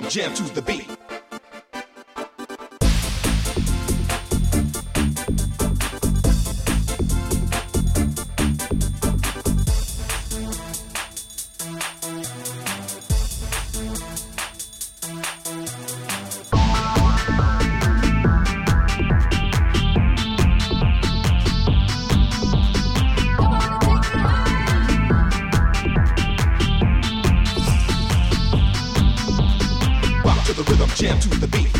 jam to the beat. Jam to the beat.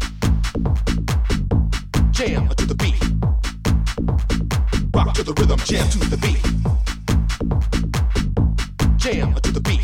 Jam to the beat. Rock to the rhythm, jam to the beat. Jam to the beat.